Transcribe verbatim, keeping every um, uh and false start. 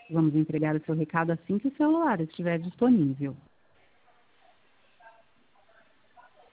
Vamos entregar o seu recado assim que o celular estiver disponível.